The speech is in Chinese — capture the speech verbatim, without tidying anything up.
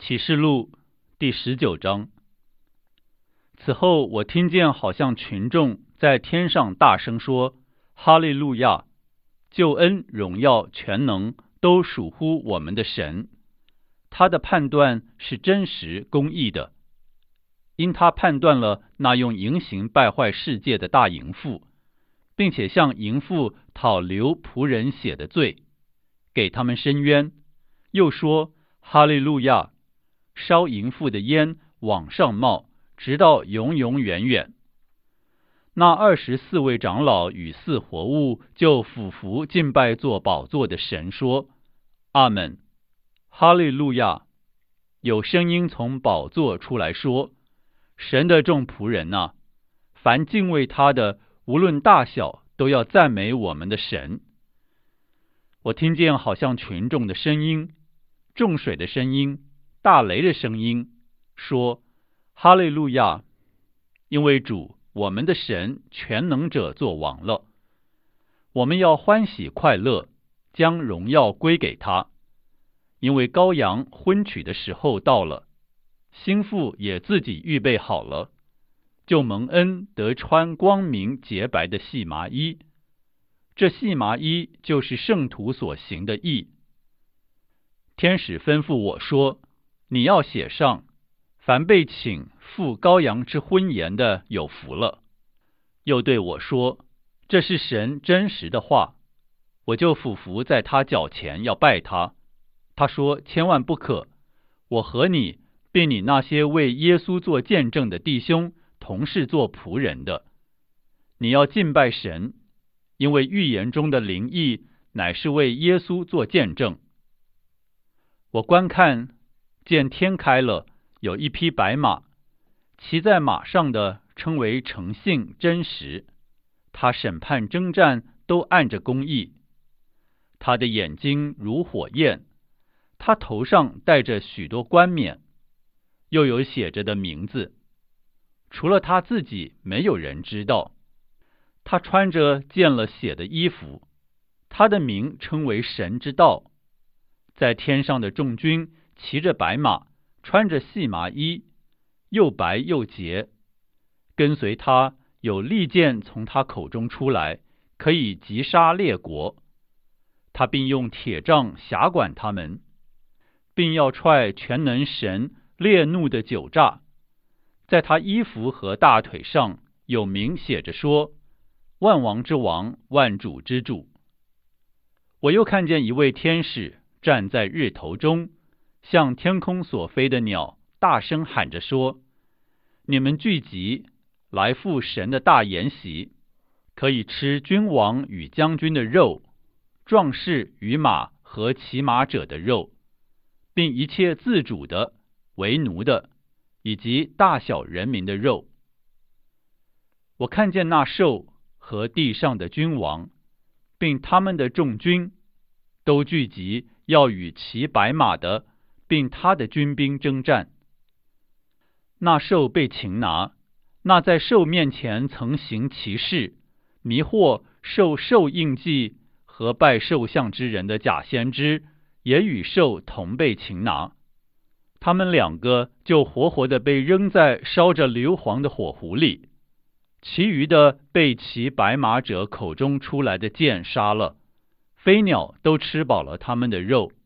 启示录第十九章。此后，我听见好像群众在天上大声说：哈利路亚！救恩、荣耀、全能都属乎我们的神。他的判断是真实公义的，因他判断了那用淫行败坏世界的大淫妇，并且向淫妇讨流仆人血的罪，给他们伸冤。又说：哈利路亚！烧淫妇的烟往上冒，直到永永远远。那二十四位长老与四活物就俯伏敬拜做宝座的神，说：阿们，哈利路亚！有声音从宝座出来说：神的众仆人啊，凡敬畏他的，无论大小，都要赞美我们的神。我听见好像群众的声音，众水的声音，大雷的声音，说：哈利路亚！因为主我们的神全能者作王了，我们要欢喜快乐，将荣耀归给他。因为羔羊婚娶的时候到了，新妇也自己预备好了，就蒙恩得穿光明洁白的细麻衣。这细麻衣就是圣徒所行的义。天使吩咐我说：你要写上，凡被请赴羔羊之婚筵的有福了。又对我说：这是神真实的话。我就俯伏在他脚前要拜他。他说：千万不可，我和你并你那些为耶稣做见证的弟兄同是做仆人的，你要敬拜神，因为预言中的灵意乃是为耶稣做见证。我观看，见天开了，有一匹白马，骑在马上的称为诚信真实，他审判征战都按着公义。他的眼睛如火焰，他头上戴着许多冠冕，又有写着的名字，除了他自己没有人知道。他穿着见了血的衣服，他的名称为神之道。在天上的众军骑着白马，穿着细麻衣，又白又洁。跟随他有利剑从他口中出来，可以击杀列国。他并用铁杖辖管他们，并要踹全能神烈怒的酒榨。在他衣服和大腿上有名写着说：万王之王，万主之主。我又看见一位天使站在日头中，向天空所飞的鸟大声喊着说：你们聚集来赴神的大筵席，可以吃君王与将军的肉，壮士与马和骑马者的肉，并一切自主的、为奴的，以及大小人民的肉。我看见那兽和地上的君王，并他们的众军，都聚集要与骑白马的，并他的军兵征战。那兽被擒拿，那在兽面前曾行奇事，迷惑受兽印记和拜兽像之人的假先知，也与兽同被擒拿。他们两个就活活的被扔在烧着硫磺的火湖里，其余的被骑白马者口中出来的箭杀了，飞鸟都吃饱了他们的肉。